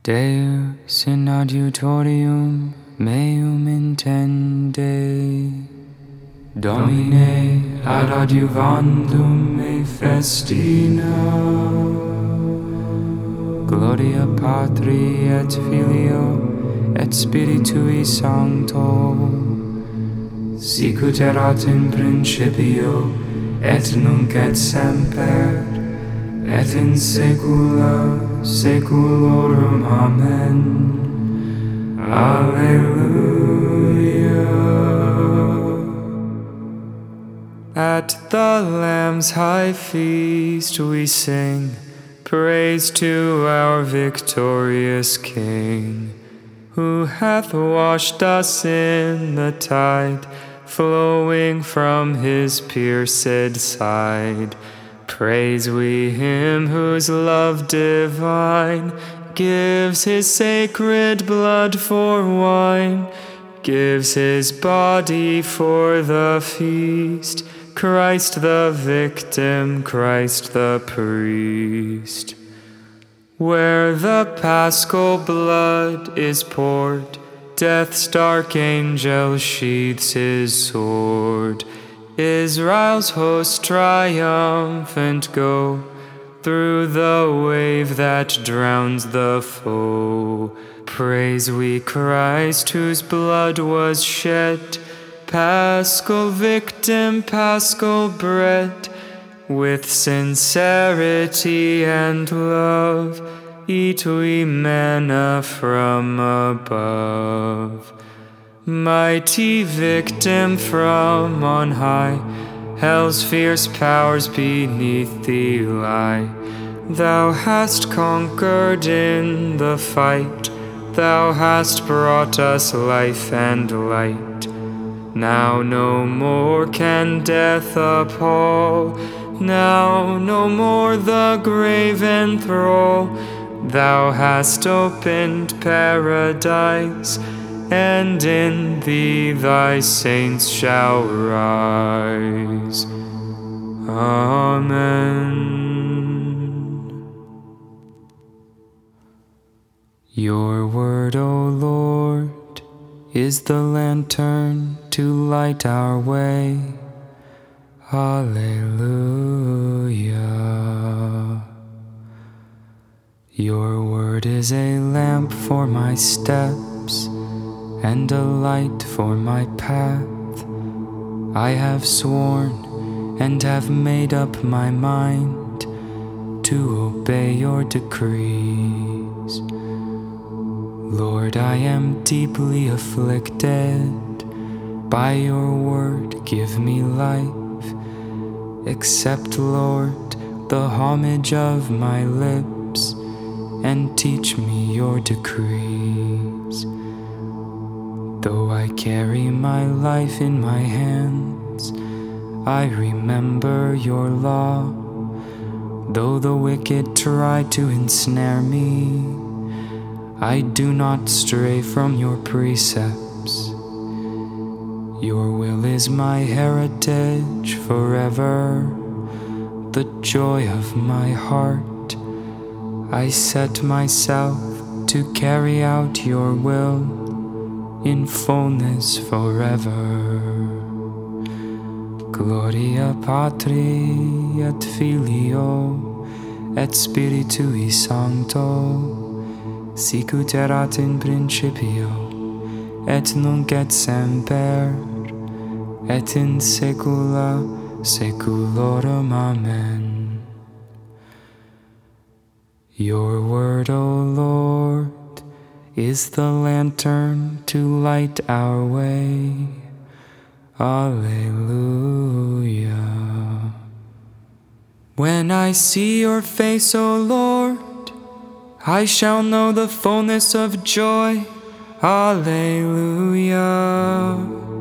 Deus in adiutorium meum intende, Domine ad adiuvandum me festina. Gloria Patri et Filio et Spiritui Sancto, sicut erat in principio et nunc et semper et in saecula saeculorum. Amen. Alleluia. At the Lamb's high feast we sing praise to our victorious King, who hath washed us in the tide flowing from his pierced side. Praise we him whose love divine gives his sacred blood for wine, gives his body for the feast, Christ the victim, Christ the priest. Where the paschal blood is poured, death's dark angel sheathes his sword. Israel's hosts triumphant go through the wave that drowns the foe. Praise we Christ whose blood was shed, paschal victim, paschal bread. With sincerity and love eat we manna from above. Mighty victim from on high, hell's fierce powers beneath thee lie. Thou hast conquered in the fight, thou hast brought us life and light. Now no more can death appall, now no more the grave enthrall. Thou hast opened paradise, and in thee thy saints shall rise. Amen. Your word, O Lord, is the lantern to light our way. Alleluia. Your word is a lamp for my steps and a light for my path. I have sworn and have made up my mind to obey your decrees. Lord, I am deeply afflicted. By your word give me life. Accept, Lord, the homage of my lips, and teach me your decrees. Though I carry my life in my hands, I remember your law. Though the wicked try to ensnare me, I do not stray from your precepts. Your will is my heritage forever, the joy of my heart. I set myself to carry out your will in fullness forever. Gloria Patri et Filio et Spiritui Sancto, sicut erat in principio et nunc et semper et in saecula saeculorum. Amen. Your word, O Lord, is the lantern to light our way. Alleluia. When I see your face, O Lord, I shall know the fullness of joy. Alleluia.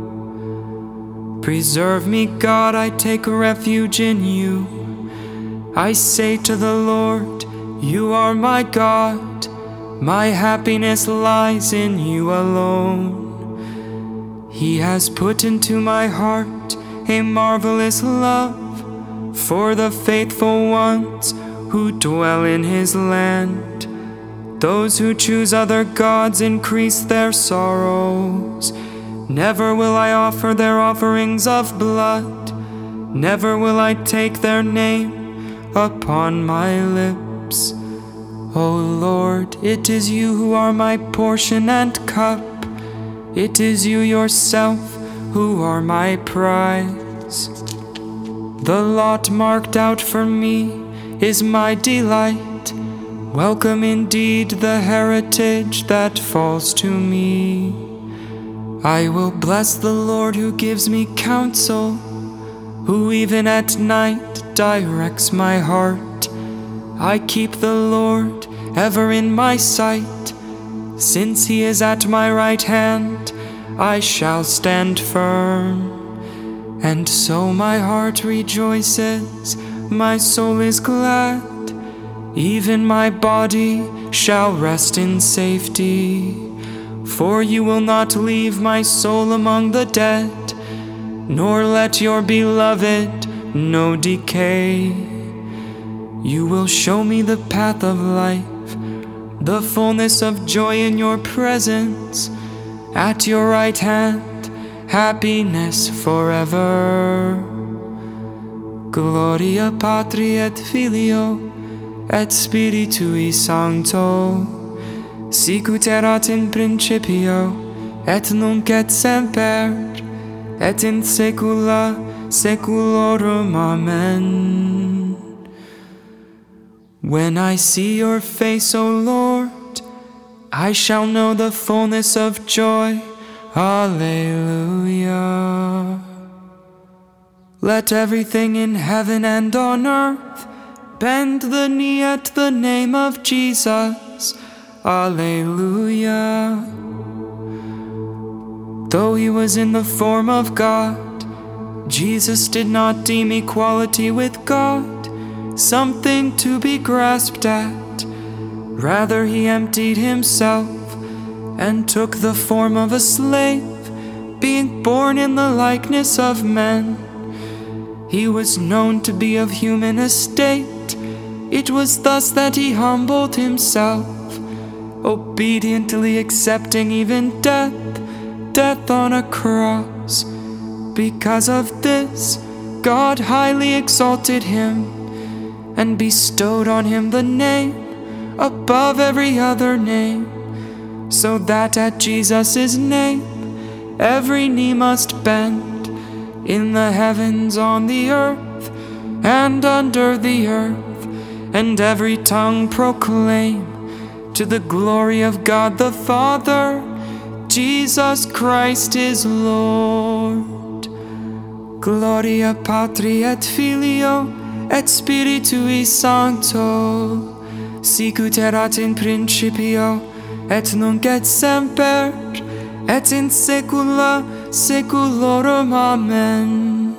Preserve me, God, I take refuge in you. I say to the Lord, you are my God. My happiness lies in you alone. He has put into my heart a marvelous love for the faithful ones who dwell in his land. Those who choose other gods increase their sorrows. Never will I offer their offerings of blood. Never will I take their name upon my lips. O Lord, it is you who are my portion and cup. It is you yourself who are my prize. The lot marked out for me is my delight. Welcome indeed the heritage that falls to me. I will bless the Lord who gives me counsel, who even at night directs my heart. I keep the Lord ever in my sight. Since he is at my right hand, I shall stand firm. And so my heart rejoices, my soul is glad. Even my body shall rest in safety. For you will not leave my soul among the dead, nor let your beloved know decay. You will show me the path of life, the fullness of joy in your presence. At your right hand, happiness forever. Gloria Patri et Filio et Spiritui Sancto, sicut erat in principio, et nunc et semper, et in saecula saeculorum. Amen. When I see your face, O Lord, I shall know the fullness of joy. Alleluia. Let everything in heaven and on earth bend the knee at the name of Jesus. Alleluia. Though he was in the form of God, Jesus did not deem equality with God something to be grasped at. Rather, he emptied himself and took the form of a slave, being born in the likeness of men. He was known to be of human estate. It was thus that he humbled himself, obediently accepting even death on a cross. Because of this, God highly exalted him and bestowed on him the name above every other name, so that at Jesus' name every knee must bend, in the heavens, on the earth, and under the earth, and every tongue proclaim to the glory of God the Father, Jesus Christ is Lord. Gloria Patri et Filio et Spiritui Sancto, sicut erat in principio, et nunc et semper, et in saecula saeculorum. Amen.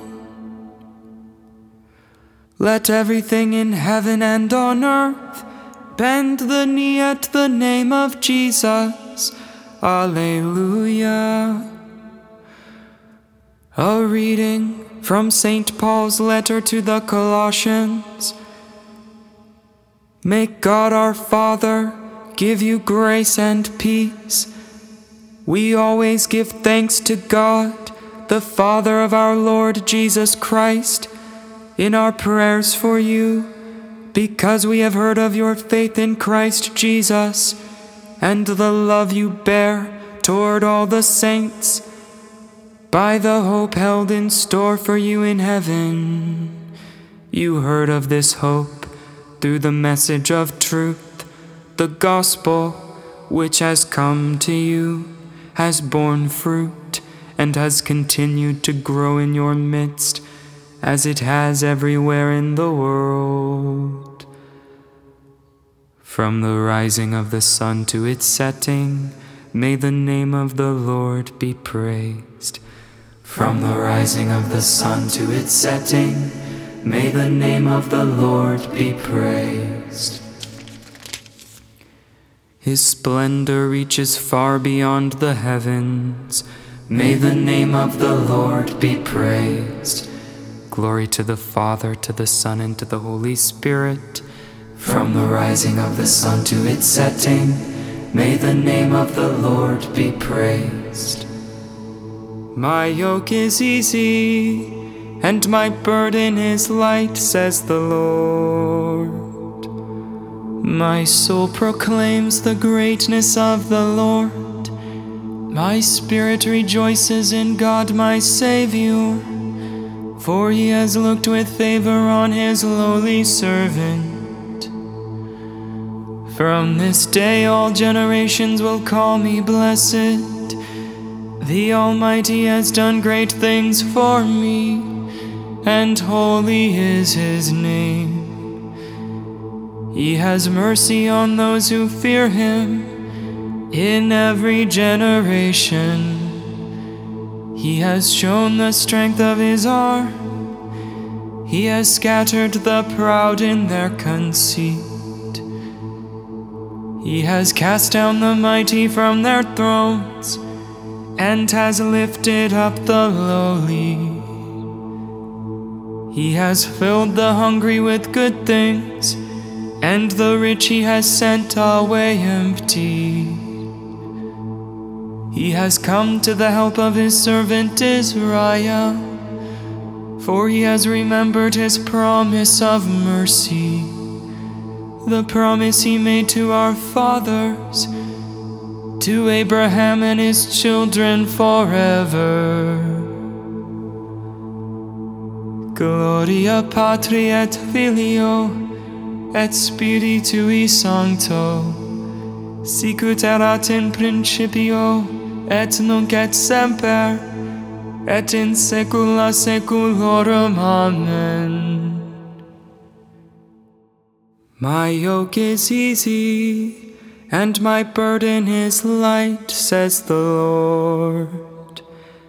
Let everything in heaven and on earth bend the knee at the name of Jesus. Alleluia. A reading from St. Paul's letter to the Colossians. May God our Father give you grace and peace. We always give thanks to God, the Father of our Lord Jesus Christ, in our prayers for you, because we have heard of your faith in Christ Jesus and the love you bear toward all the saints, by the hope held in store for you in heaven. You heard of this hope through the message of truth, the gospel which has come to you, has borne fruit, and has continued to grow in your midst, as it has everywhere in the world. From the rising of the sun to its setting, may the name of the Lord be praised. From the rising of the sun to its setting, may the name of the Lord be praised. His splendor reaches far beyond the heavens. May the name of the Lord be praised. Glory to the Father, to the Son, and to the Holy Spirit, From the rising of the sun to its setting, may the name of the Lord be praised. My yoke is easy, and my burden is light, says the Lord. My soul proclaims the greatness of the Lord. My spirit rejoices in God my Savior, for he has looked with favor on his lowly servant. From this day all generations will call me blessed. The Almighty has done great things for me, and holy is his name. He has mercy on those who fear him in every generation. He has shown the strength of his arm. He has scattered the proud in their conceit. He has cast down the mighty from their thrones, and has lifted up the lowly. He has filled the hungry with good things, and the rich he has sent away empty. He has come to the help of his servant Israel, for he has remembered his promise of mercy, the promise he made to our fathers, to Abraham and his children forever. Gloria Patri et Filio et Spiritui Sancto, sicut erat in principio et nunc et semper et in saecula saeculorum. Amen. My yoke is easy, and my burden is light, says the Lord.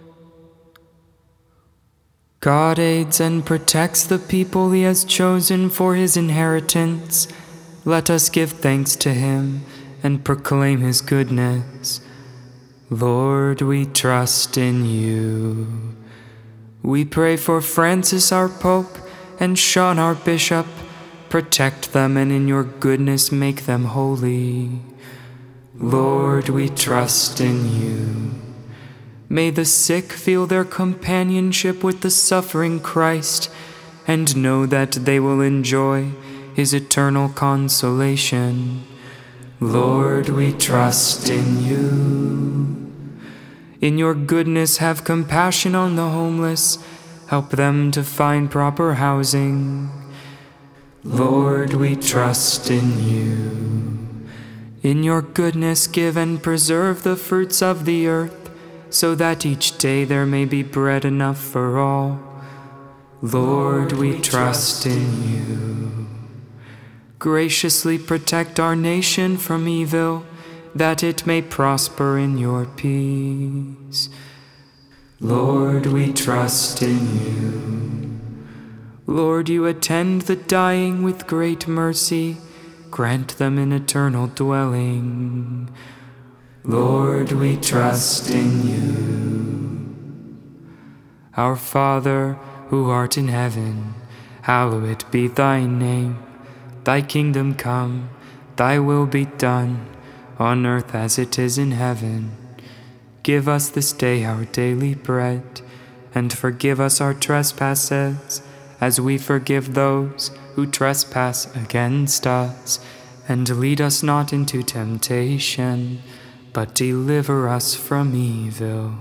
God aids and protects the people he has chosen for his inheritance. Let us give thanks to him and proclaim his goodness. Lord, we trust in you. We pray for Francis our Pope and Sean our Bishop. Protect them, and in your goodness make them holy. Lord, we trust in you. May the sick feel their companionship with the suffering Christ, and know that they will enjoy his eternal consolation. Lord, we trust in you. In your goodness, have compassion on the homeless. Help them to find proper housing. Lord, we trust in you. In your goodness, give and preserve the fruits of the earth, so that each day there may be bread enough for all. Lord, we trust in you. Graciously protect our nation from evil, that it may prosper in your peace. Lord, we trust in you. Lord, you attend the dying with great mercy. Grant them an eternal dwelling. Lord, we trust in you. Our Father, who art in heaven, hallowed be thy name. Thy kingdom come, thy will be done, on earth as it is in heaven. Give us this day our daily bread, and forgive us our trespasses, as we forgive those who trespass against us. And lead us not into temptation, but deliver us from evil.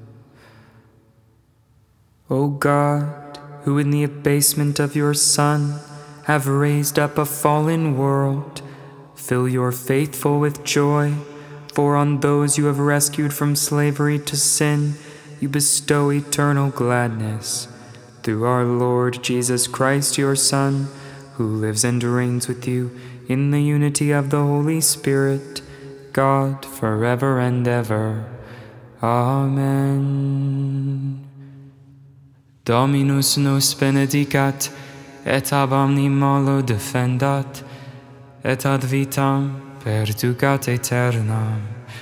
O God, who in the abasement of your Son have raised up a fallen world, fill your faithful with joy, for on those you have rescued from slavery to sin, you bestow eternal gladness. Through our Lord Jesus Christ, your Son, who lives and reigns with you in the unity of the Holy Spirit, God, forever and ever. Amen. Dominus nos benedicat, et ab omni malo defendat, et ad vitam perducat aeternam.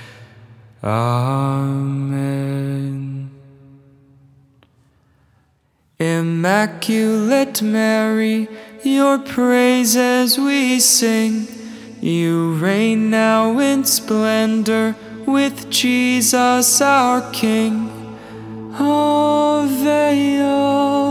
Amen. Immaculate Mary, Your praises we sing. You reign now in splendor with Jesus our King. Ave,